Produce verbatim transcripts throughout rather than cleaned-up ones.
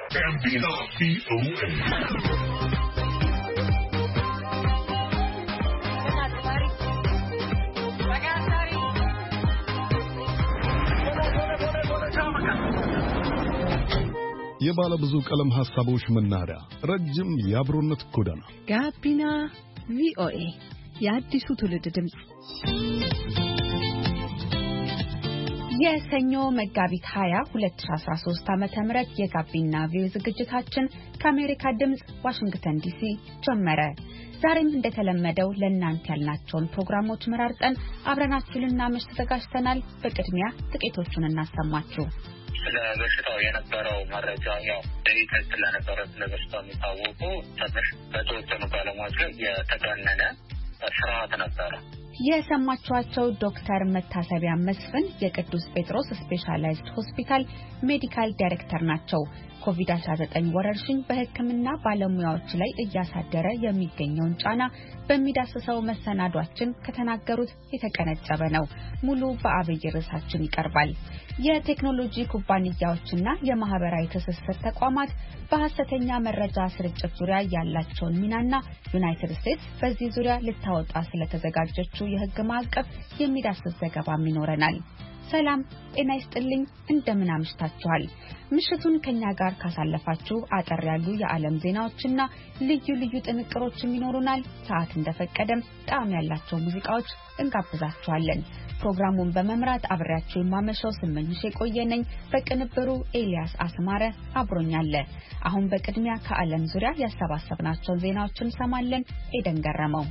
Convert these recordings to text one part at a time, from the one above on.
Gambino V O A. የባለ ብዙ ቀለም ሐሳቦች መናኸሪያ ረጅም የአብሮነት ጎዳና ጋቢና ቪኦኤ የአዲሱ ትውልድ ድምጽ የሰኞ መጋቢት ሃያ ሁለት ሺህ አስራ ሶስት ዓመተ ምህረት የጋቢና ቪኦኤ ዝግጅታችን ከአሜሪካ ድምጽ ዋሽንግተን ዲሲ ጀመረ። ዛሬም እንደተለመደው ለእናንተ ያልናቸውን ፕሮግራሞች መራርጠን አብረናችሁ ልናመሽ ተዘጋጅተናል። በቅድሚያ ጥቂቶቹን እናሰማችሁ። ስለ በሽታው የነበረው መረጃ ያው ዴይተር ስለነበረ ስለ በሽታው የሚታወቁ ትንሽ በተወሰኑ ባለሙያዎች ላይ የተጋነነ ፍርሃት ነበረ። የሰማችኋቸው ዶክተር መታሰቢያ መስፍን የቅዱስ ጴጥሮስ ስፔሻላይዝድ ሆስፒታል ሜዲካል ዳይሬክተር ናቸው። ኮቪድ አስራ ዘጠኝ ወረርሽኝ በሕክምና ባለሙያዎች ላይ እያሳደረ የሚገኘውን ጫና በሚዳስሰው መሰናዷችን ከተናገሩት የተቀነጨበ ነው። ሙሉ በአብይ ርዕሳችን ይቀርባል። የቴክኖሎጂ ኩባንያዎችና የማህበራዊ ትስስር ተቋማት በሐሰተኛ መረጃ ስርጭት ዙሪያ ያላቸውን ሚናና ዩናይትድ ስቴትስ በዚህ ዙሪያ ልታወጣ ስለተዘጋጀችው የሕግ ማዕቀፍ የሚዳስስ ዘገባም ይኖረናል። ሰላም ጤና ይስጥልኝ፣ እንደምን አምሽታችኋል? ምሽቱን ከኛ ጋር ካሳለፋችሁ አጠር ያሉ የዓለም ዜናዎችና ልዩ ልዩ ጥንቅሮችም ይኖሩናል። ሰዓት እንደፈቀደም ጣዕም ያላቸው ሙዚቃዎች እንጋብዛችኋለን። ፕሮግራሙን በመምራት አብሬያችሁ የማመሻው ስመኝሽ የቆየነኝ፣ በቅንብሩ ኤልያስ አስማረ አብሮኛለ። አሁን በቅድሚያ ከዓለም ዙሪያ ያሰባሰብናቸውን ዜናዎችን ሰማለን። ኤደን ገረመው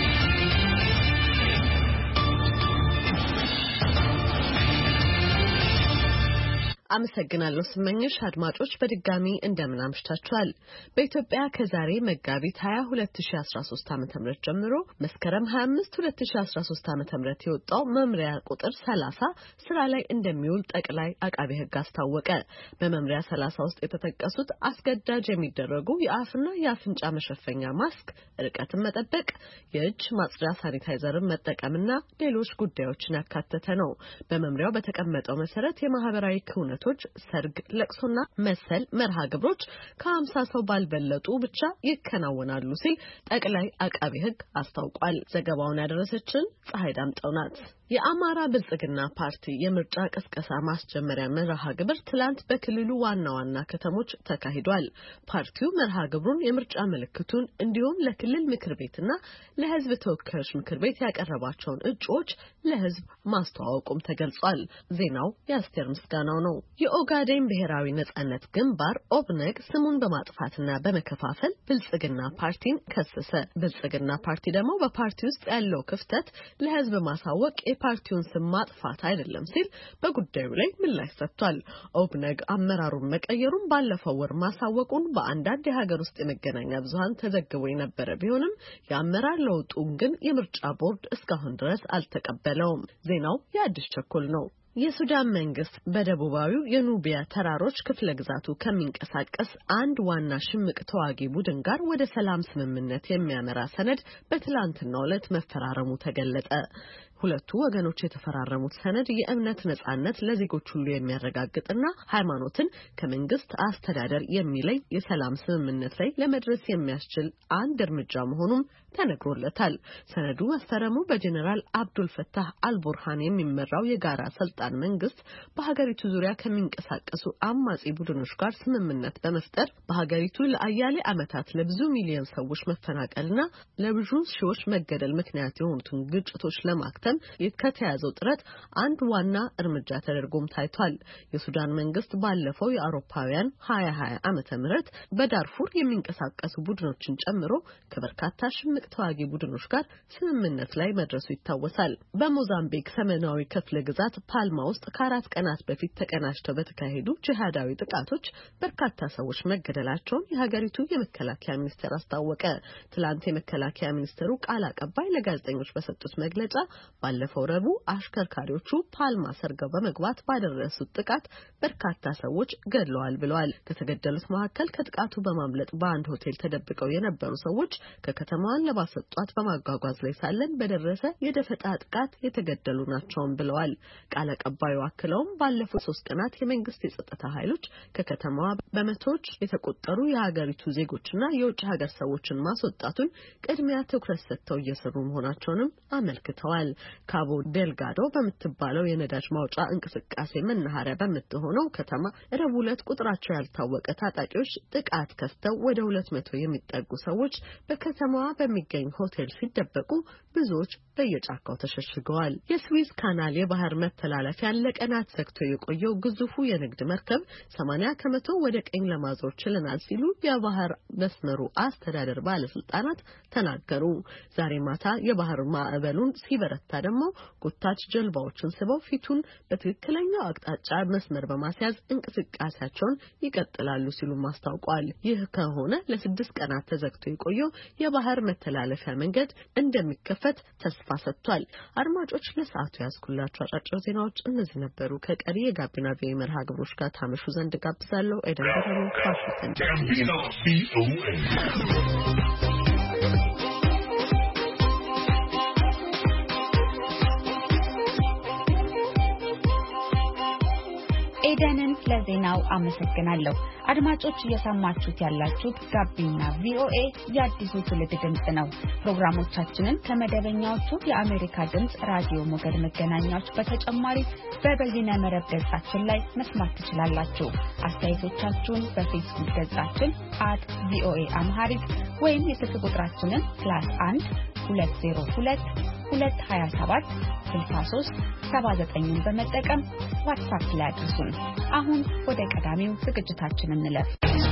አመሰግናለሁ ስመኝሽ። አድማጮች በድጋሚ እንደምን አምሽታችኋል? በኢትዮጵያ ከዛሬ መጋቢት ሃያ ሁለት ሺህ አስራ ሶስት ዓመተ ምህረት ጀምሮ መስከረም ሃያ አምስት ሁለት ሺህ አስራ ሶስት ዓመተ ምህረት የወጣው መምሪያ ቁጥር ሰላሳ ስራ ላይ እንደሚውል ጠቅላይ አቃቤ ሕግ አስታወቀ። በመምሪያ ሰላሳ ውስጥ የተጠቀሱት አስገዳጅ የሚደረጉ የአፍና የአፍንጫ መሸፈኛ ማስክ፣ ርቀትን መጠበቅ፣ የእጅ ማጽጃ ሳኒታይዘርን መጠቀምና ሌሎች ጉዳዮችን ያካተተ ነው። በመምሪያው በተቀመጠው መሰረት የማህበራዊ ክውነ ቶች ሰርግ፣ ለቅሶና መሰል መርሃ ግብሮች ከሀምሳ ሰው ባልበለጡ ብቻ ይከናወናሉ ሲል ጠቅላይ አቃቤ ሕግ አስታውቋል። ዘገባውን ያደረሰችን ፀሐይ ዳምጠው ናት። የአማራ ብልጽግና ፓርቲ የምርጫ ቅስቀሳ ማስጀመሪያ መርሃ ግብር ትላንት በክልሉ ዋና ዋና ከተሞች ተካሂዷል። ፓርቲው መርሃ ግብሩን የምርጫ ምልክቱን እንዲሁም ለክልል ምክር ቤትና ለሕዝብ ተወካዮች ምክር ቤት ያቀረባቸውን እጩዎች ለሕዝብ ማስተዋወቁም ተገልጿል። ዜናው የአስቴር ምስጋናው ነው። የኦጋዴን ብሔራዊ ነጻነት ግንባር ኦብነግ ስሙን በማጥፋትና በመከፋፈል ብልጽግና ፓርቲን ከሰሰ። ብልጽግና ፓርቲ ደግሞ በፓርቲ ውስጥ ያለው ክፍተት ለሕዝብ ማሳወቅ የፓርቲውን ስም ማጥፋት አይደለም ሲል በጉዳዩ ላይ ምላሽ ሰጥቷል። ኦብነግ አመራሩን መቀየሩን ባለፈው ወር ማሳወቁን በአንዳንድ የሀገር ውስጥ የመገናኛ ብዙሃን ተዘግቦ የነበረ ቢሆንም የአመራር ለውጡን ግን የምርጫ ቦርድ እስካሁን ድረስ አልተቀበለውም። ዜናው የአዲስ ቸኮል ነው። የሱዳን መንግስት በደቡባዊው የኑቢያ ተራሮች ክፍለ ግዛቱ ከሚንቀሳቀስ አንድ ዋና ሽምቅ ተዋጊ ቡድን ጋር ወደ ሰላም ስምምነት የሚያመራ ሰነድ በትላንትናው ዕለት መፈራረሙ ተገለጸ። ሁለቱ ወገኖች የተፈራረሙት ሰነድ የእምነት ነጻነት ለዜጎች ሁሉ የሚያረጋግጥና ሃይማኖትን ከመንግስት አስተዳደር የሚለይ የሰላም ስምምነት ላይ ለመድረስ የሚያስችል አንድ እርምጃ መሆኑም ተነግሮለታል። ሰነዱ መፈረሙ በጀነራል አብዱል ፈታህ አልቡርሃን የሚመራው የጋራ ስልጣን መንግስት በሀገሪቱ ዙሪያ ከሚንቀሳቀሱ አማጺ ቡድኖች ጋር ስምምነት በመፍጠር በሀገሪቱ ለአያሌ ዓመታት ለብዙ ሚሊዮን ሰዎች መፈናቀልና ለብዙ ሺዎች መገደል ምክንያት የሆኑትን ግጭቶች ለማክተም ከተያዘው ጥረት አንድ ዋና እርምጃ ተደርጎም ታይቷል። የሱዳን መንግስት ባለፈው የአውሮፓውያን ሀያ ሀያ ዓመተ ምህረት በዳርፉር የሚንቀሳቀሱ ቡድኖችን ጨምሮ ከበርካታ ሽምቅ ተዋጊ ቡድኖች ጋር ስምምነት ላይ መድረሱ ይታወሳል። በሞዛምቢክ ሰሜናዊ ክፍለ ግዛት ፓልማ ውስጥ ከአራት ቀናት በፊት ተቀናጅተው በተካሄዱ ጂሃዳዊ ጥቃቶች በርካታ ሰዎች መገደላቸውን የሀገሪቱ የመከላከያ ሚኒስቴር አስታወቀ። ትላንት የመከላከያ ሚኒስቴሩ ቃል አቀባይ ለጋዜጠኞች በሰጡት መግለጫ ባለፈው ረቡዕ አሽከርካሪዎቹ ፓልማ ሰርገው በመግባት ባደረሱት ጥቃት በርካታ ሰዎች ገድለዋል ብለዋል። ከተገደሉት መካከል ከጥቃቱ በማምለጥ በአንድ ሆቴል ተደብቀው የነበሩ ሰዎች ከከተማዋን ለማስወጣት በማጓጓዝ ላይ ሳለን በደረሰ የደፈጣ ጥቃት የተገደሉ ናቸውም ብለዋል። ቃል አቀባዩ አክለውም ባለፉት ሶስት ቀናት የመንግስት የጸጥታ ኃይሎች ከከተማዋ በመቶዎች የተቆጠሩ የሀገሪቱ ዜጎችና የውጭ ሀገር ሰዎችን ማስወጣቱን ቅድሚያ ትኩረት ሰጥተው እየሰሩ መሆናቸውንም አመልክተዋል። ካቦ ዴልጋዶ በምትባለው የነዳጅ ማውጫ እንቅስቃሴ መናኸሪያ በምትሆነው ከተማ ረቡዕ ዕለት ቁጥራቸው ያልታወቀ ታጣቂዎች ጥቃት ከፍተው ወደ ሁለት መቶ የሚጠጉ ሰዎች በከተማዋ በሚገኝ ሆቴል ሲደበቁ ብዙዎች በየጫካው ተሸሽገዋል። የስዊዝ ካናል የባህር መተላለፊያ ለቀናት ዘግቶ የቆየው ግዙፉ የንግድ መርከብ ሰማንያ ከመቶ ወደ ቀኝ ለማዞር ችለናል ሲሉ የባህር መስመሩ አስተዳደር ባለስልጣናት ተናገሩ። ዛሬ ማታ የባህር ማዕበሉን ሲበረታ ደግሞ ጎታች ጀልባዎችን ስበው ፊቱን በትክክለኛው አቅጣጫ መስመር በማስያዝ እንቅስቃሴያቸውን ይቀጥላሉ ሲሉ ማስታውቀዋል። ይህ ከሆነ ለስድስት ቀናት ተዘግቶ የቆየው የባህር መተላለፊያ መንገድ እንደሚከፈት ተስፋ ሰጥቷል። አድማጮች ለሰዓቱ ያስኩላችሁ አጫጭር ዜናዎች እነዚህ ነበሩ። ከቀሪ የጋቢና ቪኦኤ መርሃ ግብሮች ጋር ታመሹ ዘንድ ጋብዛለሁ። ኤደን ገረሙ ከዋሽንግተን ኤደንን ለዜናው አመሰግናለሁ። አድማጮች እየሰማችሁት ያላችሁት ጋቢና ቪኦኤ የአዲሱ ትውልድ ድምጽ ነው። ፕሮግራሞቻችንን ከመደበኛዎቹ የአሜሪካ ድምጽ ራዲዮ ሞገድ መገናኛዎች በተጨማሪ በበይነ መረብ ገጻችን ላይ መስማት ትችላላችሁ። አስተያየቶቻችሁን በፌስቡክ ገጻችን አት ቪኦኤ አምሃሪክ ወይም የስልክ ቁጥራችንን ፕላስ አንድ ሁለት ዜሮ ሁለት ሁለት ሀያ ሰባት ስልሳ ሶስት ሰባ ዘጠኝ በመጠቀም ዋትስአፕ ላይ አድርሱን። አሁን ወደ ቀዳሚው ዝግጅታችን እንለፍ።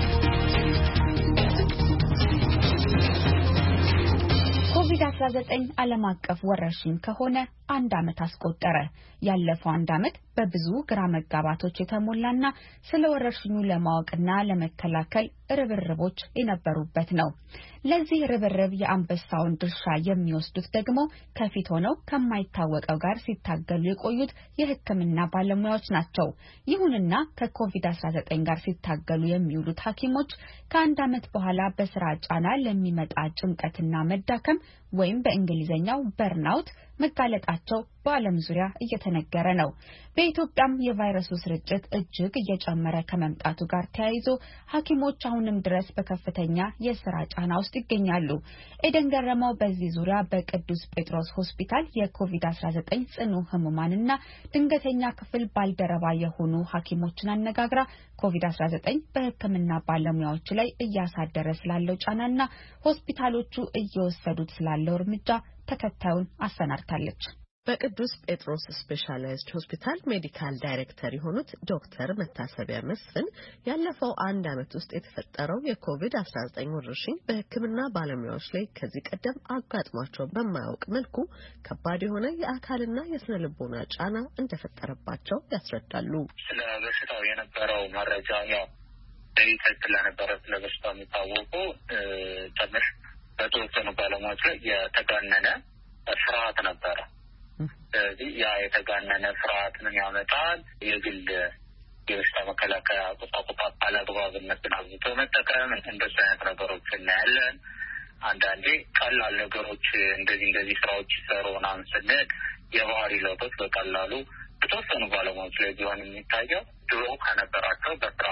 ኮቪድ አስራ ዘጠኝ ዓለም አቀፍ ወረርሽኝ ከሆነ አንድ ዓመት አስቆጠረ። ያለፈው አንድ ዓመት በብዙ ግራ መጋባቶች የተሞላና ስለ ወረርሽኙ ለማወቅና ለመከላከል ርብርቦች የነበሩበት ነው። ለዚህ ርብርብ የአንበሳውን ድርሻ የሚወስዱት ደግሞ ከፊት ሆነው ከማይታወቀው ጋር ሲታገሉ የቆዩት የሕክምና ባለሙያዎች ናቸው። ይሁንና ከኮቪድ አስራ ዘጠኝ ጋር ሲታገሉ የሚውሉት ሐኪሞች ከአንድ ዓመት በኋላ በስራ ጫና ለሚመጣ ጭንቀትና መዳከም ወይም በእንግሊዘኛው በርናውት መጋለጣቸው በዓለም ዙሪያ እየተነገረ ነው። በኢትዮጵያም የቫይረሱ ስርጭት እጅግ እየጨመረ ከመምጣቱ ጋር ተያይዞ ሐኪሞች አሁንም ድረስ በከፍተኛ የስራ ጫና ውስጥ ይገኛሉ። ኤደን ገረመው በዚህ ዙሪያ በቅዱስ ጴጥሮስ ሆስፒታል የኮቪድ አስራ ዘጠኝ ጽኑ ህሙማንና ድንገተኛ ክፍል ባልደረባ የሆኑ ሐኪሞችን አነጋግራ ኮቪድ አስራ ዘጠኝ በሕክምና ባለሙያዎች ላይ እያሳደረ ስላለው ጫናና ሆስፒታሎቹ እየወሰዱት ስላለው እርምጃ ተከታዩን አሰናድታለች። በቅዱስ ጴጥሮስ ስፔሻላይዝድ ሆስፒታል ሜዲካል ዳይሬክተር የሆኑት ዶክተር መታሰቢያ መስፍን ያለፈው አንድ ዓመት ውስጥ የተፈጠረው የኮቪድ አስራ ዘጠኝ ወረርሽኝ በሕክምና ባለሙያዎች ላይ ከዚህ ቀደም አጋጥሟቸው በማያውቅ መልኩ ከባድ የሆነ የአካልና የስነ ልቦና ጫና እንደፈጠረባቸው ያስረዳሉ። ስለ በሽታው የነበረው መረጃ ያው በይተት ስለነበረ ስለ በሽታው የሚታወቁ ትንሽ በተወሰኑ ባለሙያዎች ላይ የተጋነነ ፍርሃት ነበረ። ስለዚህ ያ የተጋነነ ፍርሃት ምን ያመጣል? የግል የበሽታ መከላከያ ቁሳቁስ አላግባብነትን አብዝቶ መጠቀም፣ እንደዚህ አይነት ነገሮች እናያለን። አንዳንዴ ቀላል ነገሮች እንደዚህ እንደዚህ ስራዎች ይሰሩ ምናምን ስንል የባህሪ ለውጦች በቀላሉ በተወሰኑ ባለሙያዎች ላይ ቢሆን የሚታየው ድሮ ከነበራቸው በስራ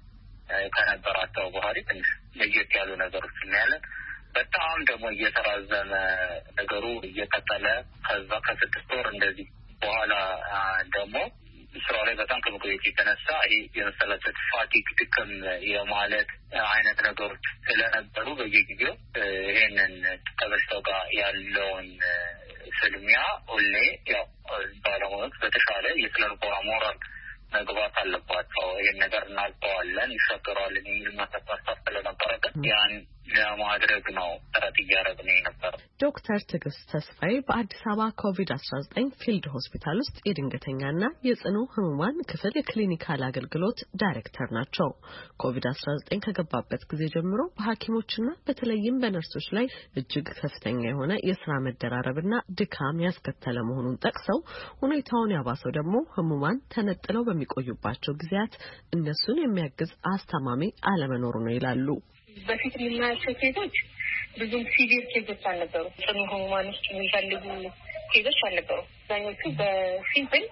ከነበራቸው ባህሪ ትንሽ ለየት ያሉ ነገሮች እናያለን። በጣም ደግሞ እየተራዘመ ነገሩ እየቀጠለ ከዛ ከስድስት ወር እንደዚህ በኋላ ደግሞ ስራው ላይ በጣም ከመቆየት የተነሳ ይሄ የመሰላቸት ፋቲግ ድክም የማለት አይነት ነገሮች ስለነበሩ በየጊዜው ይሄንን ከበሽታው ጋር ያለውን ፍልሚያ ሁሌ ያው ባለሙያዎች በተሻለ የስነ ልቦና ሞራል መግባት አለባቸው። ይህን ነገር እናልፈዋለን፣ ይሻገረዋለን የሚል ማሳሰብ ስለነበረበት ያን ለማድረግ ነው ጥረት እያደረግን የነበረው። ዶክተር ትዕግስት ተስፋዬ በአዲስ አበባ ኮቪድ አስራ ዘጠኝ ፊልድ ሆስፒታል ውስጥ የድንገተኛና የጽኑ ህሙማን ክፍል የክሊኒካል አገልግሎት ዳይሬክተር ናቸው። ኮቪድ አስራ ዘጠኝ ከገባበት ጊዜ ጀምሮ በሐኪሞችና በተለይም በነርሶች ላይ እጅግ ከፍተኛ የሆነ የስራ መደራረብና ድካም ያስከተለ መሆኑን ጠቅሰው ሁኔታውን ያባሰው ደግሞ ህሙማን ተነጥለው በሚቆዩባቸው ጊዜያት እነሱን የሚያግዝ አስተማሚ አለመኖሩ ነው ይላሉ። በፊት የምናያቸው ኬዞች ብዙም ሲቪር ኬዞች አልነበሩ። ጽኑ ህሙማን ውስጥ የሚፈልጉ ኬዞች አልነበሩ። አብዛኞቹ በሲምፕል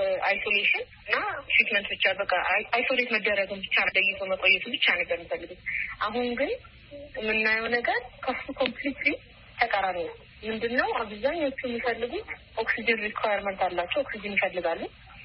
አይሶሌሽን እና ትሪትመንት ብቻ በቃ አይሶሌት መደረግን ብቻ ለይቶ መቆየቱ ብቻ ነበር የሚፈልጉት። አሁን ግን የምናየው ነገር ከሱ ኮምፕሊትሊ ተቃራኒ ነው። ምንድነው አብዛኞቹ የሚፈልጉት ኦክሲጅን ሪኳየርመንት አላቸው፣ ኦክሲጅን ይፈልጋሉ።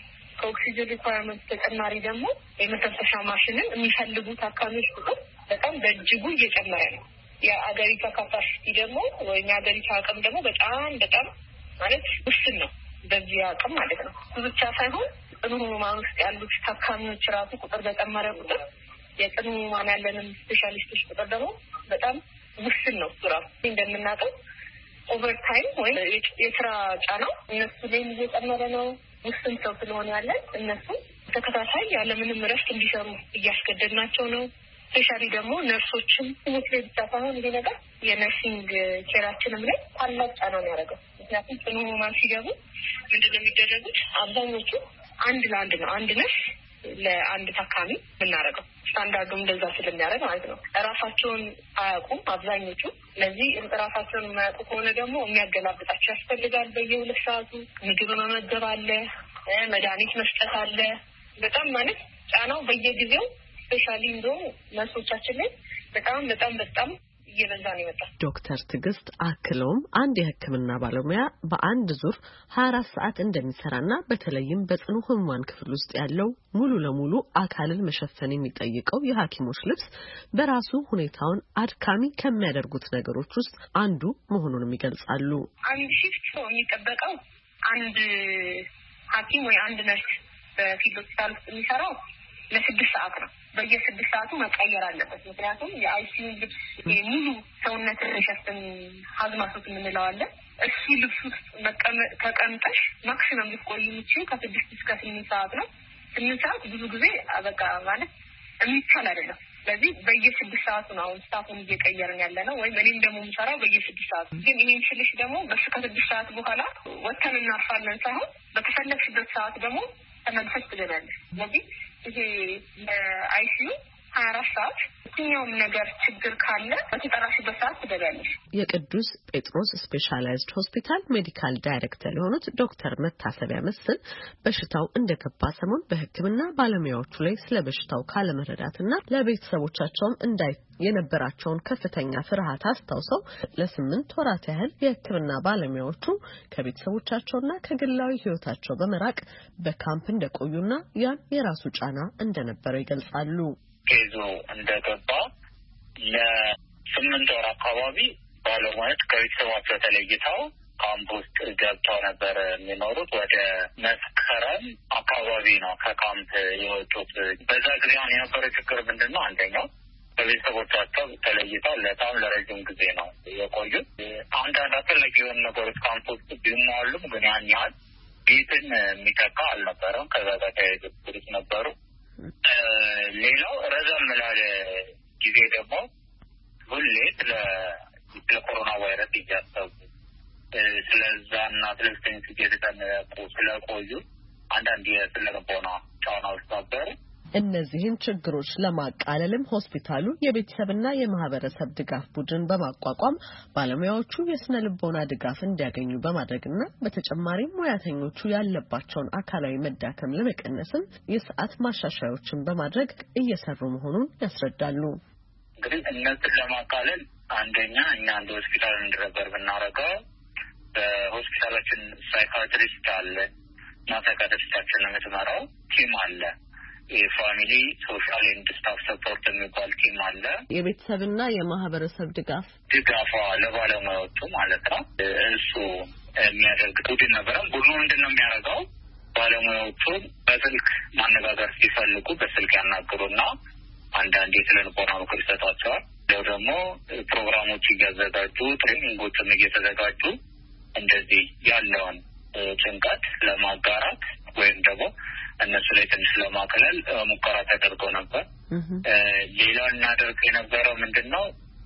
ከኦክሲጅን ሪኳየርመንት ተጨማሪ ደግሞ የመተንፈሻ ማሽንን የሚፈልጉ ታካሚዎች ቁጥር በጣም በእጅጉ እየጨመረ ነው። የአገሪቷ ካፓሲቲ ደግሞ ወይም የአገሪቷ አቅም ደግሞ በጣም በጣም ማለት ውስን ነው። በዚህ አቅም ማለት ነው ብቻ ሳይሆን ጽኑ ህሙማን ውስጥ ያሉት ታካሚዎች ራሱ ቁጥር በጨመረ ቁጥር የጽኑ ህሙማን ያለንን ስፔሻሊስቶች ቁጥር ደግሞ በጣም ውስን ነው። ሱራ እንደምናውቀው ኦቨርታይም ወይም የስራ ጫናው እነሱ ላይ እየጨመረ ነው። ውስን ሰው ስለሆነ ያለን እነሱ ተከታታይ ያለምንም እረፍት እንዲሰሩ እያስገደድናቸው ነው። ስፔሻሊ ደግሞ ነርሶችም ትምህርት ላይ ብቻ ሳይሆን ይሄ ነገር የነርሲንግ ኬራችንም ላይ ታላቅ ጫና ነው ያደረገው። ምክንያቱም ጽኑ ህሙማን ሲገቡ ምንድን ነው የሚደረጉት? አብዛኞቹ አንድ ለአንድ ነው አንድ ነርስ ለአንድ ታካሚ የምናደርገው። ስታንዳርዱም እንደዛ ስለሚያደርግ ማለት ነው። እራሳቸውን አያውቁም አብዛኞቹ። ስለዚህ እራሳቸውን የማያውቁ ከሆነ ደግሞ የሚያገላብጣቸው ያስፈልጋል። በየሁለት ሰዓቱ ምግብ መመገብ አለ፣ መድኃኒት መስጠት አለ። በጣም ማለት ጫናው በየጊዜው ስፔሻሊ እንደውም ነርሶቻችን ላይ በጣም በጣም በጣም እየበዛ ነው የመጣው። ዶክተር ትዕግስት አክለውም አንድ የሕክምና ባለሙያ በአንድ ዙር ሀያ አራት ሰዓት እንደሚሰራና በተለይም በጽኑ ህሙማን ክፍል ውስጥ ያለው ሙሉ ለሙሉ አካልን መሸፈን የሚጠይቀው የሐኪሞች ልብስ በራሱ ሁኔታውን አድካሚ ከሚያደርጉት ነገሮች ውስጥ አንዱ መሆኑንም ይገልጻሉ። አንድ ሺፍት ሰው የሚጠበቀው አንድ ሐኪም ወይ አንድ ነርስ በፊልድ ሆስፒታል ውስጥ የሚሰራው ለስድስት ሰዓት ነው። በየስድስት ሰዓቱ መቀየር አለበት። ምክንያቱም የአይሲዩ ልብስ ሙሉ ሰውነትን ሸፍን ሀዝማሶት የምንለው አለ። እሱ ልብስ ውስጥ ተቀምጠሽ ማክሲመም ልትቆይ የምችል ከስድስት እስከ ስምንት ሰዓት ነው። ስምንት ሰዓት ብዙ ጊዜ በቃ ማለት የሚቻል አይደለም። ስለዚህ በየስድስት ሰዓቱ ነው አሁን ስታፉን እየቀየርን ያለ ነው። ወይም እኔም ደግሞ የምሰራው በየስድስት ሰዓቱ ግን ይሄን ስልሽ ደግሞ በሱ ከስድስት ሰዓት በኋላ ወጥተን እናርፋለን ሳይሆን በተፈለግሽበት ሰዓት ደግሞ ተመልሰሽ ትገባለሽ። ስለዚህ ይሄ ለአይሲዩ ሀያ አራት ሰዓት የትኛውም ነገር ችግር ካለ በተጠራሽበት ሰዓት ትገባለሽ። የቅዱስ ጴጥሮስ ስፔሻላይዝድ ሆስፒታል ሜዲካል ዳይሬክተር የሆኑት ዶክተር መታሰቢያ መስፍን በሽታው እንደገባ ሰሞን በሕክምና ባለሙያዎቹ ላይ ስለ በሽታው ካለመረዳትና ለቤተሰቦቻቸውም እንዳይ የነበራቸውን ከፍተኛ ፍርሃት አስታውሰው ለስምንት ወራት ያህል የሕክምና ባለሙያዎቹ ከቤተሰቦቻቸውና ከግላዊ ሕይወታቸው በመራቅ በካምፕ እንደቆዩና ያን የራሱ ጫና እንደነበረው ይገልጻሉ። ኬዙ እንደገባ ለስምንት ወር አካባቢ ባለሙያዎች ከቤተሰባቸው ተለይተው ካምፕ ውስጥ ገብተው ነበር የሚኖሩት። ወደ መስከረም አካባቢ ነው ከካምፕ የወጡት። በዛ ጊዜ አሁን የነበረው ችግር ምንድን ነው? አንደኛው ከቤተሰቦቻቸው ተለይተው በጣም ለረጅም ጊዜ ነው የቆዩት። አንዳንድ አስፈላጊ የሆኑ ነገሮች ካምፕ ውስጥ ቢሟሉም ግን ያን ያህል ቤትን የሚተካ አልነበረም። ከዛ ጋር ተያይዞ ችግሮች ነበሩ። ሌላው ረዘም ላለ ጊዜ ደግሞ ሁሌ ስለ ኮሮና ቫይረስ እያሰቡ ስለዛና ስለስተኝ እየተጠነቀቁ ስለቆዩ አንዳንድ የስነ ልቦና ጫናዎች ነበሩ። እነዚህን ችግሮች ለማቃለልም ሆስፒታሉ የቤተሰብና የማህበረሰብ ድጋፍ ቡድን በማቋቋም ባለሙያዎቹ የስነ ልቦና ድጋፍ እንዲያገኙ በማድረግና በተጨማሪም ሙያተኞቹ ያለባቸውን አካላዊ መዳከም ለመቀነስም የሰዓት ማሻሻያዎችን በማድረግ እየሰሩ መሆኑን ያስረዳሉ። እንግዲህ እነዚህን ለማቃለል አንደኛ እኛ እንደ ሆስፒታል እንድረበር ብናረገው በሆስፒታላችን ሳይካትሪስት አለ እና ሳይካትሪስታችን የምትመራው ቲም አለ። የፋሚሊ ሶሻል ኤንድ ስታፍ ሰፖርት የሚባል ቲም አለ። የቤተሰብና የማህበረሰብ ድጋፍ ድጋፋ ለባለሙያዎቹ ማለት ነው። እሱ የሚያደርግ ቡድን ነበረ። ቡድኑ ምንድን ነው የሚያደርገው? ባለሙያዎቹ በስልክ ማነጋገር ሲፈልጉ በስልክ ያናግሩና አንዳንድ የስነ ልቦና ምክር ይሰጧቸዋል። ደግሞ ፕሮግራሞች እያዘጋጁ ትሬኒንጎችም እየተዘጋጁ እንደዚህ ያለውን ጭንቀት ለማጋራት ወይም ደግሞ እነሱ ላይ ትንሽ ለማከለል ሙከራ ተደርጎ ነበር። ሌላው እናደርግ የነበረው ምንድነው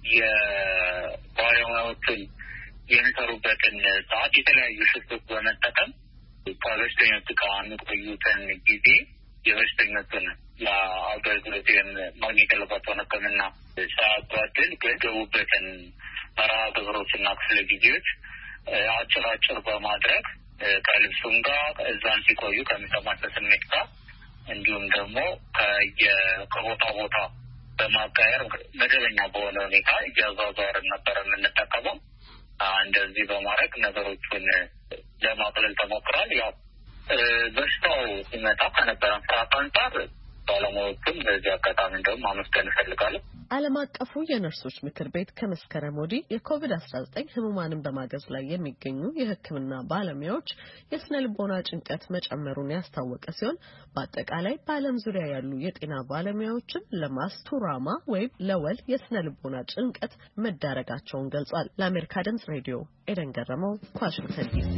የባለሙያዎችን የሚሰሩበትን ሰዓት የተለያዩ ሽፍቶች በመጠቀም ከበሽተኞች ጋር የሚቆዩትን ጊዜ የበሽተኞችን ለአገልግሎት ማግኘት ያለባቸውን ሕክምና ሳያጓድል ገደቡበትን መርሃ ግብሮችና ክፍለ ጊዜዎች አጭር አጭር በማድረግ ከልብሱም ጋር እዛን ሲቆዩ ከሚሰማቸው ስሜት ጋር እንዲሁም ደግሞ ከቦታ ቦታ በማቃየር መደበኛ በሆነ ሁኔታ እያዟዟርን ነበር የምንጠቀመው። እንደዚህ በማድረግ ነገሮችን ለማቅለል ተሞክሯል። ያው በሽታው ሲመጣ ከነበረን ፍርሃት አንጻር ባለሙያዎቹም በዚህ አጋጣሚ እንደውም ማመስገን እፈልጋለሁ። ዓለም አቀፉ የነርሶች ምክር ቤት ከመስከረም ወዲህ የኮቪድ አስራ ዘጠኝ ህሙማንን በማገዝ ላይ የሚገኙ የሕክምና ባለሙያዎች የስነ ልቦና ጭንቀት መጨመሩን ያስታወቀ ሲሆን በአጠቃላይ በዓለም ዙሪያ ያሉ የጤና ባለሙያዎችን ለማስቱራማ ወይም ለወል የስነ ልቦና ጭንቀት መዳረጋቸውን ገልጿል። ለአሜሪካ ድምጽ ሬዲዮ ኤደን ገረመው ከዋሽንግተን ዲሲ።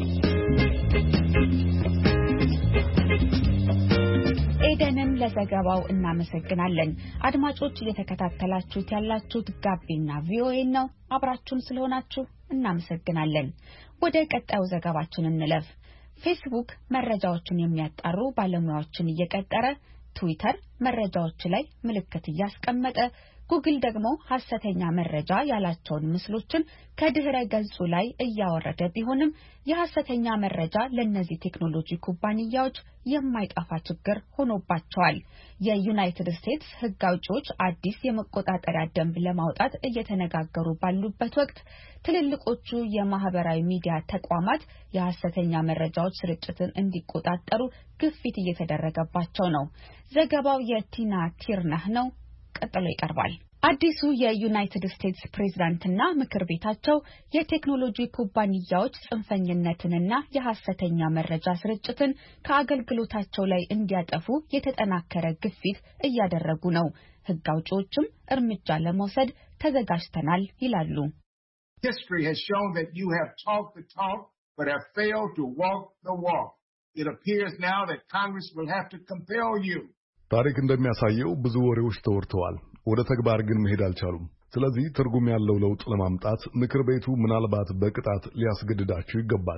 ኤደንን ለዘገባው እናመሰግናለን። አድማጮች እየተከታተላችሁት ያላችሁት ጋቢና ቪኦኤ ነው። አብራችሁን ስለሆናችሁ እናመሰግናለን። ወደ ቀጣዩ ዘገባችን እንለፍ። ፌስቡክ መረጃዎችን የሚያጣሩ ባለሙያዎችን እየቀጠረ፣ ትዊተር መረጃዎች ላይ ምልክት እያስቀመጠ፣ ጉግል ደግሞ ሐሰተኛ መረጃ ያላቸውን ምስሎችን ከድህረ ገጹ ላይ እያወረደ ቢሆንም የሐሰተኛ መረጃ ለነዚህ ቴክኖሎጂ ኩባንያዎች የማይጠፋ ችግር ሆኖባቸዋል። የዩናይትድ ስቴትስ ሕግ አውጪዎች አዲስ የመቆጣጠሪያ ደንብ ለማውጣት እየተነጋገሩ ባሉበት ወቅት ትልልቆቹ የማህበራዊ ሚዲያ ተቋማት የሐሰተኛ መረጃዎች ስርጭትን እንዲቆጣጠሩ ግፊት እየተደረገባቸው ነው። ዘገባው የቲና ቲርናህ ነው። ቀጥሎ ይቀርባል። አዲሱ የዩናይትድ ስቴትስ ፕሬዝዳንትና ምክር ቤታቸው የቴክኖሎጂ ኩባንያዎች ጽንፈኝነትንና የሐሰተኛ መረጃ ስርጭትን ከአገልግሎታቸው ላይ እንዲያጠፉ የተጠናከረ ግፊት እያደረጉ ነው። ሕግ አውጪዎችም እርምጃ ለመውሰድ ተዘጋጅተናል ይላሉ። History has shown that you have talked the talk but have failed to walk the walk. It appears now that Congress will have to compel you. ታሪክ እንደሚያሳየው ብዙ ወሬዎች ተወርተዋል፣ ወደ ተግባር ግን መሄድ አልቻሉም። ስለዚህ ትርጉም ያለው ለውጥ ለማምጣት ምክር ቤቱ ምናልባት በቅጣት ሊያስገድዳቸው ይገባል።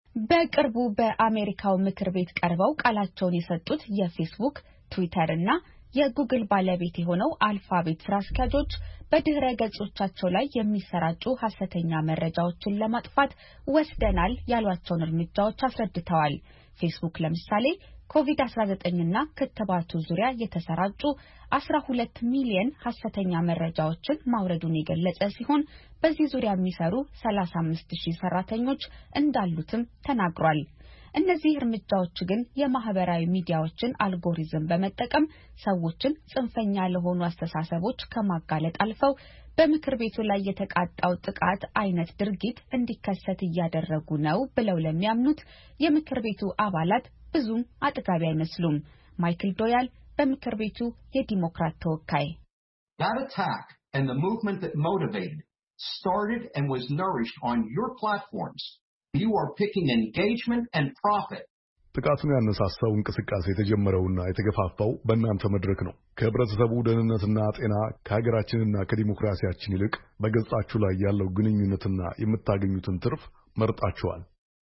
በቅርቡ በአሜሪካው ምክር ቤት ቀርበው ቃላቸውን የሰጡት የፌስቡክ፣ ትዊተር እና የጉግል ባለቤት የሆነው አልፋቤት ስራ አስኪያጆች በድህረ ገጾቻቸው ላይ የሚሰራጩ ሐሰተኛ መረጃዎችን ለማጥፋት ወስደናል ያሏቸውን እርምጃዎች አስረድተዋል። ፌስቡክ ለምሳሌ ኮቪድ አስራ ዘጠኝ እና ክትባቱ ዙሪያ የተሰራጩ አስራ ሁለት ሚሊዮን ሐሰተኛ መረጃዎችን ማውረዱን የገለጸ ሲሆን በዚህ ዙሪያ የሚሰሩ ሰላሳ አምስት ሺህ ሰራተኞች እንዳሉትም ተናግሯል። እነዚህ እርምጃዎች ግን የማህበራዊ ሚዲያዎችን አልጎሪዝም በመጠቀም ሰዎችን ጽንፈኛ ለሆኑ አስተሳሰቦች ከማጋለጥ አልፈው በምክር ቤቱ ላይ የተቃጣው ጥቃት አይነት ድርጊት እንዲከሰት እያደረጉ ነው ብለው ለሚያምኑት የምክር ቤቱ አባላት ብዙም አጥጋቢ አይመስሉም። ማይክል ዶያል በምክር ቤቱ የዲሞክራት ተወካይ That attack and the movement that motivated started and was nourished on your platforms. You are picking engagement and profit. ጥቃቱን ያነሳሳው እንቅስቃሴ የተጀመረውና የተገፋፋው በእናንተ መድረክ ነው። ከህብረተሰቡ ደህንነትና ጤና ከሀገራችንና ከዲሞክራሲያችን ይልቅ በገጻችሁ ላይ ያለው ግንኙነትና የምታገኙትን ትርፍ መርጣችኋል።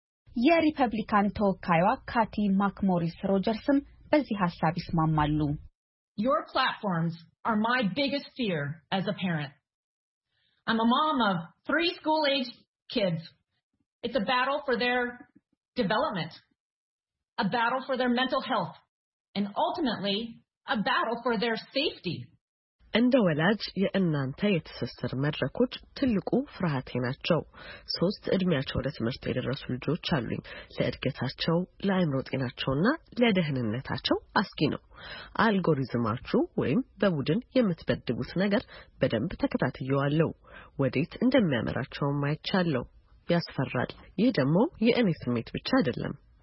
የሪፐብሊካን ተወካይዋ ካቲ ማክሞሪስ ሮጀርስም በዚህ ሐሳብ ይስማማሉ። Your platforms are my biggest fear as a parent. I'm a mom of three school-aged kids. It's a battle for their development, a battle for their mental health, and ultimately a battle for their safety. እንደ ወላጅ የእናንተ የትስስር መድረኮች ትልቁ ፍርሃቴ ናቸው። ሶስት እድሜያቸው ለትምህርት የደረሱ ልጆች አሉኝ። ለእድገታቸው፣ ለአእምሮ ጤናቸውና ለደህንነታቸው አስጊ ነው። አልጎሪዝማችሁ ወይም በቡድን የምትበድቡት ነገር በደንብ ተከታትየዋለሁ። ወዴት እንደሚያመራቸውም አይቻለሁ። ያስፈራል። ይህ ደግሞ የእኔ ስሜት ብቻ አይደለም።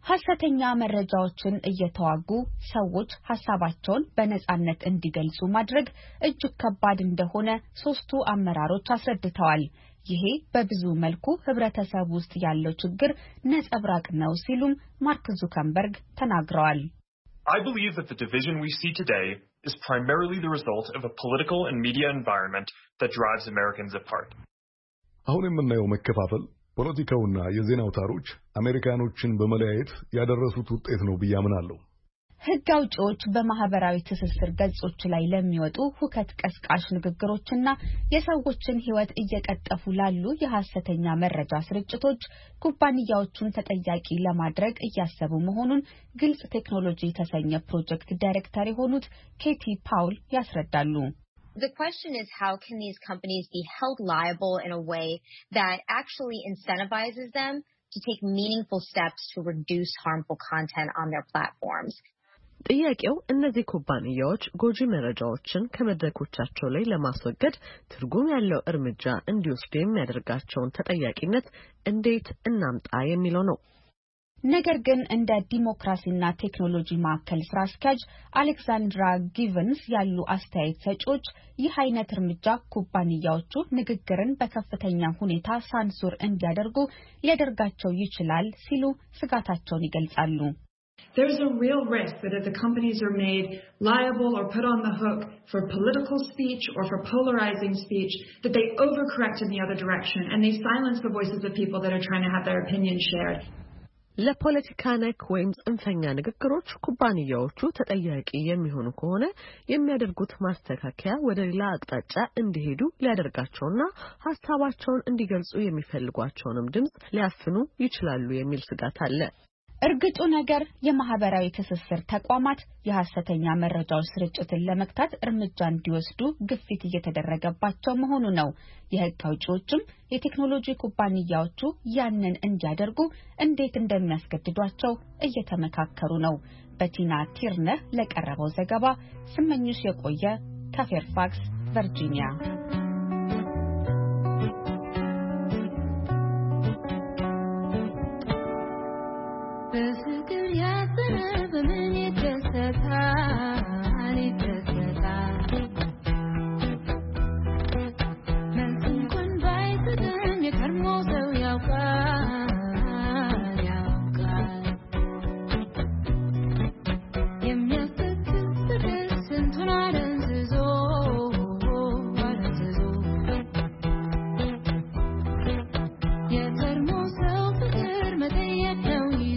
ሐሰተኛ መረጃዎችን እየተዋጉ ሰዎች ሐሳባቸውን በነጻነት እንዲገልጹ ማድረግ እጅግ ከባድ እንደሆነ ሶስቱ አመራሮች አስረድተዋል። ይሄ በብዙ መልኩ ህብረተሰብ ውስጥ ያለው ችግር ነጸብራቅ ነው ሲሉም ማርክ ዙከርበርግ ተናግረዋል። I believe that the division we see today is primarily the result of a political and media environment that drives Americans apart. አሁን የምናየው መከፋፈል ፖለቲካውና የዜና አውታሮች አሜሪካኖችን በመለያየት ያደረሱት ውጤት ነው ብዬ አምናለሁ። ሕግ አውጪዎች በማህበራዊ ትስስር ገጾች ላይ ለሚወጡ ሁከት ቀስቃሽ ንግግሮችና የሰዎችን ሕይወት እየቀጠፉ ላሉ የሐሰተኛ መረጃ ስርጭቶች ኩባንያዎቹን ተጠያቂ ለማድረግ እያሰቡ መሆኑን ግልጽ ቴክኖሎጂ የተሰኘ ፕሮጀክት ዳይሬክተር የሆኑት ኬቲ ፓውል ያስረዳሉ። The question is, how can these companies be held liable in a way that actually incentivizes them to take meaningful steps to reduce harmful content on their platforms? ጥያቄው እነዚህ ኩባንያዎች ጎጂ መረጃዎችን ከመድረኮቻቸው ላይ ለማስወገድ ትርጉም ያለው እርምጃ እንዲወስዱ የሚያደርጋቸውን ተጠያቂነት እንዴት እናምጣ የሚለው ነው። ነገር ግን እንደ ዲሞክራሲና ቴክኖሎጂ ማዕከል ስራ አስኪያጅ አሌክሳንድራ ጊቨንስ ያሉ አስተያየት ሰጪዎች ይህ አይነት እርምጃ ኩባንያዎቹ ንግግርን በከፍተኛ ሁኔታ ሳንሱር እንዲያደርጉ ሊያደርጋቸው ይችላል ሲሉ ስጋታቸውን ይገልጻሉ። There's a real risk that if the companies are made liable or put on the hook for political speech or for polarizing speech, that they overcorrect in the other direction and they silence the voices of people that are trying to have their opinions shared. ለፖለቲካ ነክ ወይም ጽንፈኛ ንግግሮች ኩባንያዎቹ ተጠያቂ የሚሆኑ ከሆነ የሚያደርጉት ማስተካከያ ወደ ሌላ አቅጣጫ እንዲሄዱ ሊያደርጋቸውና ሐሳባቸውን እንዲገልጹ የሚፈልጓቸውንም ድምጽ ሊያፍኑ ይችላሉ የሚል ስጋት አለ። እርግጡ ነገር የማህበራዊ ትስስር ተቋማት የሐሰተኛ መረጃዎች ስርጭትን ለመክታት እርምጃ እንዲወስዱ ግፊት እየተደረገባቸው መሆኑ ነው። የሕግ አውጪዎችም የቴክኖሎጂ ኩባንያዎቹ ያንን እንዲያደርጉ እንዴት እንደሚያስገድዷቸው እየተመካከሩ ነው። በቲና ቲርነር ለቀረበው ዘገባ ስመኝሽ የቆየ ከፌርፋክስ ቨርጂኒያ። በፍቅር ያዘነ በምን ይደሰታል ይደሰታል መልስ እንኳን ባይሰጥም የከርሞ ሰው ያውቃል ያውቃል የሚያስተክዝ ፍቅር ስንቱን አደንዝዞ አደንዝዞ የከርሞ ሰው ፍቅር መጠየቅ ነው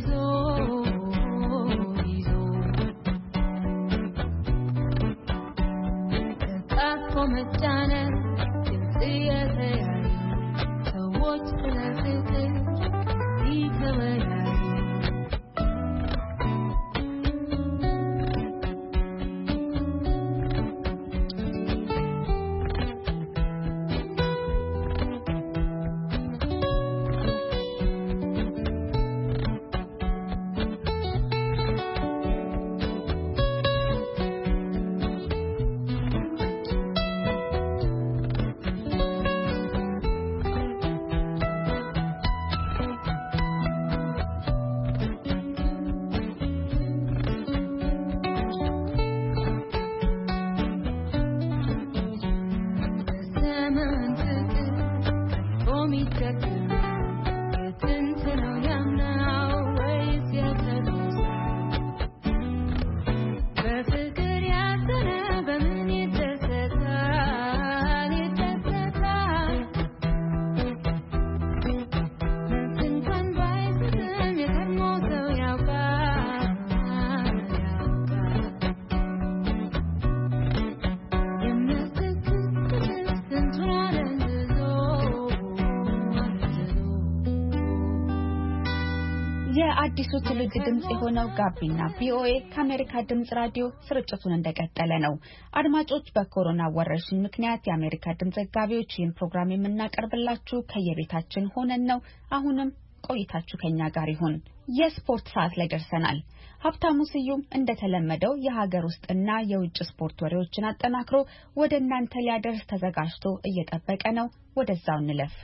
የአዲሱ ትውልድ ድምጽ የሆነው ጋቢና ቪኦኤ ከአሜሪካ ድምጽ ራዲዮ ስርጭቱን እንደቀጠለ ነው። አድማጮች፣ በኮሮና ወረርሽኝ ምክንያት የአሜሪካ ድምጽ ዘጋቢዎች ይህን ፕሮግራም የምናቀርብላችሁ ከየቤታችን ሆነን ነው። አሁንም ቆይታችሁ ከኛ ጋር ይሁን። የስፖርት ሰዓት ላይ ደርሰናል። ሀብታሙ ስዩም እንደተለመደው የሀገር ውስጥና የውጭ ስፖርት ወሬዎችን አጠናክሮ ወደ እናንተ ሊያደርስ ተዘጋጅቶ እየጠበቀ ነው። ወደዛው እንለፍ።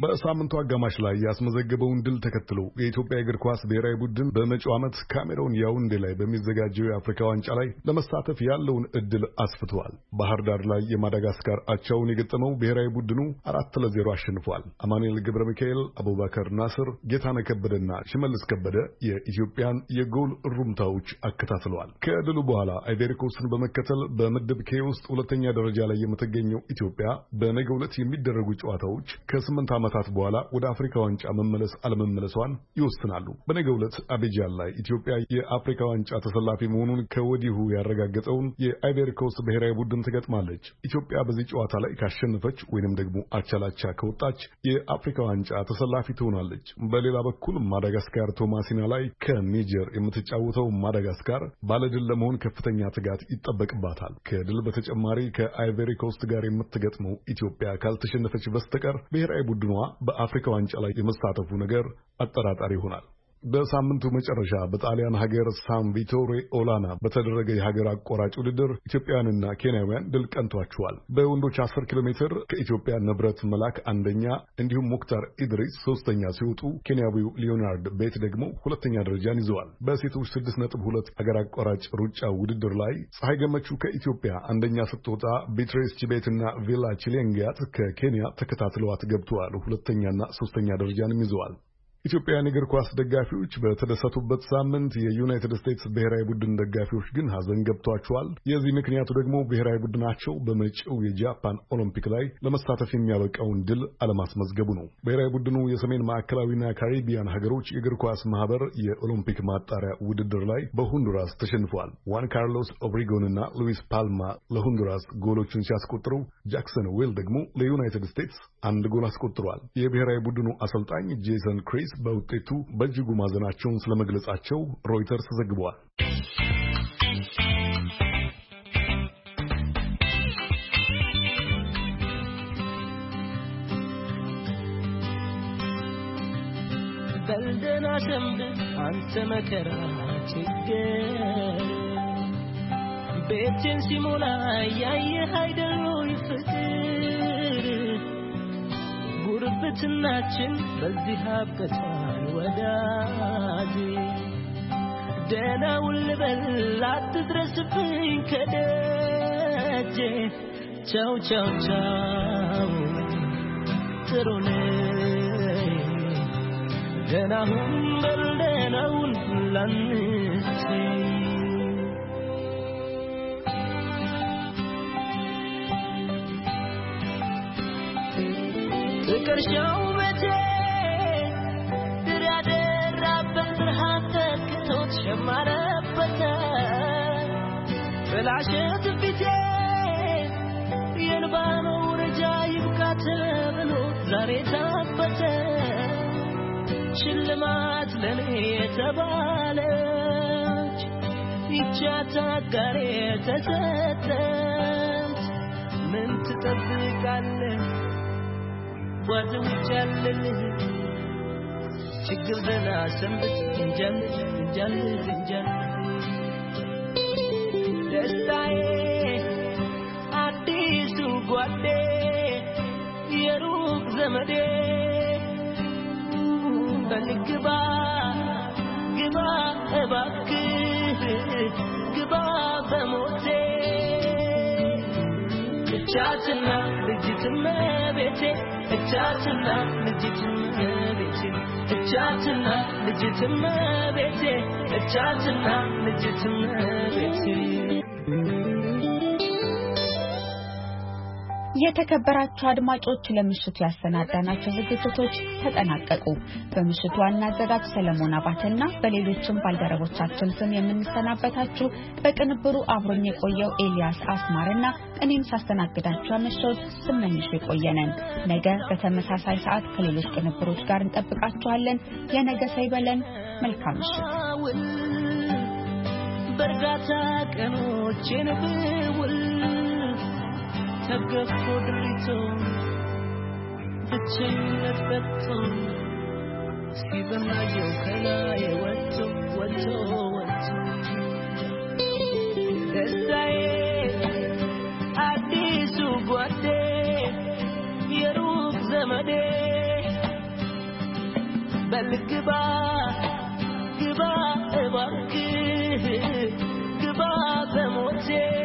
በሳምንቱ አጋማሽ ላይ ያስመዘገበውን ድል ተከትሎ የኢትዮጵያ እግር ኳስ ብሔራዊ ቡድን በመጪው ዓመት ካሜሩን ያውንዴ ላይ በሚዘጋጀው የአፍሪካ ዋንጫ ላይ ለመሳተፍ ያለውን እድል አስፍቷል። ባህር ዳር ላይ የማዳጋስካር አቻውን የገጠመው ብሔራዊ ቡድኑ አራት ለዜሮ አሸንፏል። አማኑኤል ገብረ ሚካኤል፣ አቡበከር ናስር፣ ጌታነህ ከበደና ሽመልስ ከበደ የኢትዮጵያን የጎል ሩምታዎች አከታትለዋል። ከድሉ በኋላ አይቬሪ ኮስትን በመከተል በምድብ ኬ ውስጥ ሁለተኛ ደረጃ ላይ የምትገኘው ኢትዮጵያ በነገው ዕለት የሚደረጉ ጨዋታዎች ከስምንት ዓመታት በኋላ ወደ አፍሪካ ዋንጫ መመለስ አለመመለሷን ይወስናሉ። በነገው ዕለት አቢጃን ላይ ኢትዮጵያ የአፍሪካ ዋንጫ ተሰላፊ መሆኑን ከወዲሁ ያረጋገጠውን የአይቬሪ ኮስት ብሔራዊ ቡድን ትገጥማለች። ኢትዮጵያ በዚህ ጨዋታ ላይ ካሸነፈች ወይንም ደግሞ አቻላቻ ከወጣች የአፍሪካ ዋንጫ ተሰላፊ ትሆናለች። በሌላ በኩል ማዳጋስካር ቶማሲና ላይ ከኒጀር የምትጫወተው ማዳጋስካር ባለድል ለመሆን ከፍተኛ ትጋት ይጠበቅባታል። ከድል በተጨማሪ ከአይቬሪ ኮስት ጋር የምትገጥመው ኢትዮጵያ ካልተሸነፈች በስተቀር ብሔራዊ ቡድኗ በአፍሪካ ዋንጫ ላይ የመሳተፉ ነገር አጠራጣሪ ይሆናል። በሳምንቱ መጨረሻ በጣሊያን ሀገር ሳን ቪቶሬ ኦላና በተደረገ የሀገር አቋራጭ ውድድር ኢትዮጵያውያንና ኬንያውያን ድል ቀንቷቸዋል። በወንዶች አስር ኪሎ ሜትር ከኢትዮጵያ ንብረት መላክ አንደኛ እንዲሁም ሙክታር ኢድሪስ ሶስተኛ ሲወጡ ኬንያዊው ሊዮናርድ ቤት ደግሞ ሁለተኛ ደረጃን ይዘዋል። በሴቶች ስድስት ነጥብ ሁለት ሀገር አቋራጭ ሩጫ ውድድር ላይ ፀሐይ ገመቹ ከኢትዮጵያ አንደኛ ስትወጣ ቢትሬስ ቺቤትና ቪላ ቺሌንጋት ከኬንያ ተከታትለዋት ገብተዋል። ሁለተኛና ሶስተኛ ደረጃንም ይዘዋል። ኢትዮጵያውያን እግር ኳስ ደጋፊዎች በተደሰቱበት ሳምንት የዩናይትድ ስቴትስ ብሔራዊ ቡድን ደጋፊዎች ግን ሀዘን ገብቷቸዋል። የዚህ ምክንያቱ ደግሞ ብሔራዊ ቡድናቸው በመጪው የጃፓን ኦሎምፒክ ላይ ለመሳተፍ የሚያበቃውን ድል አለማስመዝገቡ ነው። ብሔራዊ ቡድኑ የሰሜን ማዕከላዊና ካሪቢያን ሀገሮች የእግር ኳስ ማህበር የኦሎምፒክ ማጣሪያ ውድድር ላይ በሆንዱራስ ተሸንፏል። ዋን ካርሎስ ኦብሪጎንና ሉዊስ ፓልማ ለሆንዱራስ ጎሎቹን ሲያስቆጥሩ ጃክሰን ዌል ደግሞ ለዩናይትድ ስቴትስ አንድ ጎል አስቆጥሯል። የብሔራዊ ቡድኑ አሰልጣኝ ጄሰን ክሪስ በውጤቱ በእጅጉ ማዘናቸውን ስለመግለጻቸው ሮይተርስ ዘግቧል። በልደና ሰንብት አንተ መከራ ችግር ቤቴን ሲሞላ ያየህ አይደል ፍቅር ጉርብትናችን በዚህ አብቅቷል ወዳጅ ደህና ውል በል አትድረስብኝ ከደጄ ቻው ቻው ቻው ጥሩ ነኝ ደህና ሁን በል ደህና ሁን ላንቺ ፍቅርሻው መቼ ድር ያደራበት ብርሃን ተክቶት ሸማረበት ፍላሸት ፊቴ የእንባ መውረጃ ይብቃ ተብሎ ዛሬ ታበተ ሽልማት ለኔ የተባለች ይቻት አጋሬ ተሰጠች ምን ትጠብቃለህ ወጥቻለሁ ችግር ደና ሰንብት እንጀል እንጀል እንጀል ደስታዬ አዲሱ ጓዴ የሩቅ ዘመዴ በልግባ ግባ እባክህ ግባ በሞቴ እቻትና ልጅትም ቤቴ እቻትና ልጅትም ቤቴ እቻትና ልጅትም ቤቴ እቻትና ልጅትም ቤቴ የተከበራችሁ አድማጮች ለምሽቱ ያሰናዳናቸው ዝግጅቶች ተጠናቀቁ። በምሽቱ ዋና አዘጋጅ ሰለሞን አባተና በሌሎችም ባልደረቦቻችን ስም የምንሰናበታችሁ በቅንብሩ አብሮኝ የቆየው ኤልያስ አስማርና እኔም ሳስተናግዳችሁ አመሸሁት ስመኝሽ የቆየነን። ነገ በተመሳሳይ ሰዓት ከሌሎች ቅንብሮች ጋር እንጠብቃችኋለን። የነገ ሰው ይበለን። መልካም ምሽት። በርጋታ ቀኖቼን ብውል ተገፎ ድሪቶ ብቸኝነት በቶ ሲበማየው ከላይ ወጥቶ ወጥቶ ወጥቶ ደስታዬ አዲሱ ጓዴ የሩቅ ዘመዴ በልግባ ግባ እባክህ ግባ በሞቴ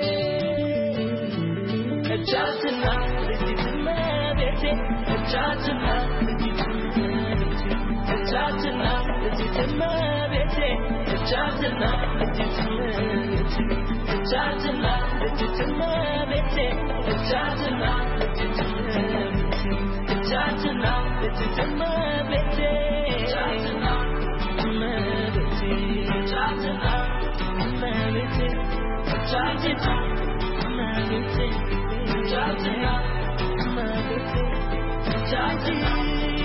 እቻትና ልጅትመ ቤቴ እቻትና ልጅትመ ቤቴ እቻትና ልጅትመ ቤቴ እቻትና ልጅትመ ቤቴ እቻትና ልጅትመ ቤቴ እቻትና ልጅትመ ቤቴ እቻትና ልጅትመ ቤቴ እቻትና ልጅትመ ቤቴ እቻትና ልጅትመ ቤቴ እቻትና ልጅትመ ቤቴ Cha cha cha cha cha